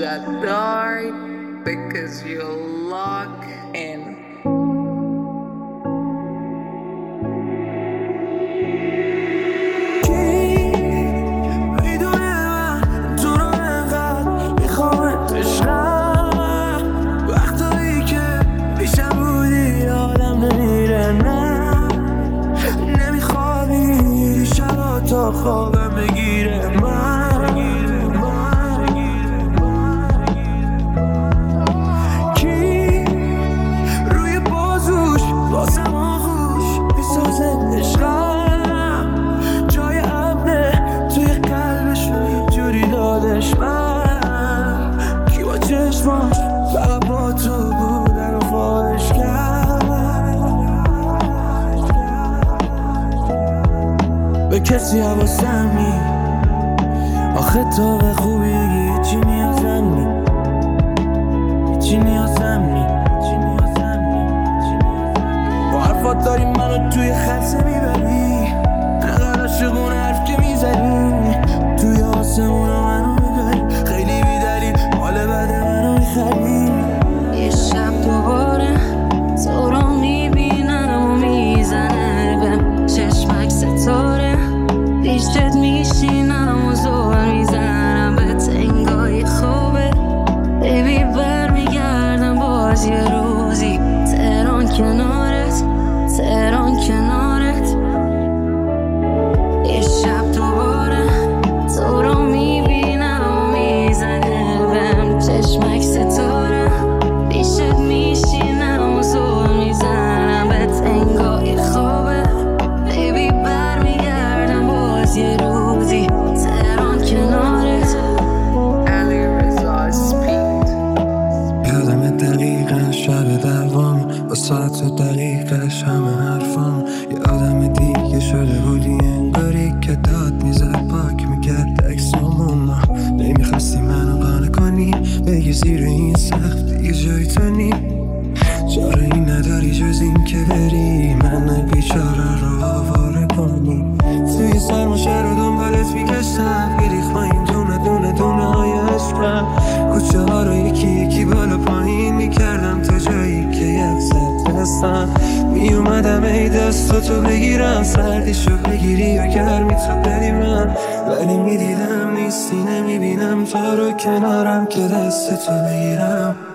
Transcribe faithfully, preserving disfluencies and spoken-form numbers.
that died because you lock in. تا خوابم بگیره من کی روی بازوش واسم آغوش میسازه عشقم جای امنه توی قلبش رو اینجوری دادش من کی با چشماش فقط با تو بودن و خواهش کرد به کسی حواسم نی آخه تو به خوبی هیچی نیازم نی هیچی نیازم نی با حرفات داری منو توی خلصه میبری نقل عاشقون حرف که میزنی توی آسمون منو میبری خیلی بیدلی حال بد منو میخری یه شب دوباره تو رو میبینم و میزنه بهم چشمک ستاره پیشت میشینم و زور میزنم به تنگای خوبه بیبی برمیگردم باز یه روزی تهران کنارت تهران کنارت یه شب دوباره تو رو میبینم و میزنه بهم چشمک ستاره پیشت میشینم و زور میزنم به تنگای خوبه بیبی برمیگردم باز یه روزی تهران کنارت. علی رضا سپید. یادم دقیقا شب دوام با ساعت دقیقش همه حرفام یه آدم دیگه شده بودی انگاری که داد میزد پاک میکرد اکسامون نمیخواستی منو قانع کنی بگی زیر این سخت دیگه جای تو نی چاره ای نداری جز این که بری من بیچاره رو آواره کنی توی سرماشه رو دنبالت میگشتم بیریخ با این دونه دونه دونه های عشقم کوچه ها رو یکی یکی بالا پایین میکردم تا جایی که یک سر دستم میومدم ای دست تو بگیرم سردیشو بگیری و گرمی تو بدی من ولی میدیدم نیستی نمیبینم تو رو کنارم که دست تو بگیرم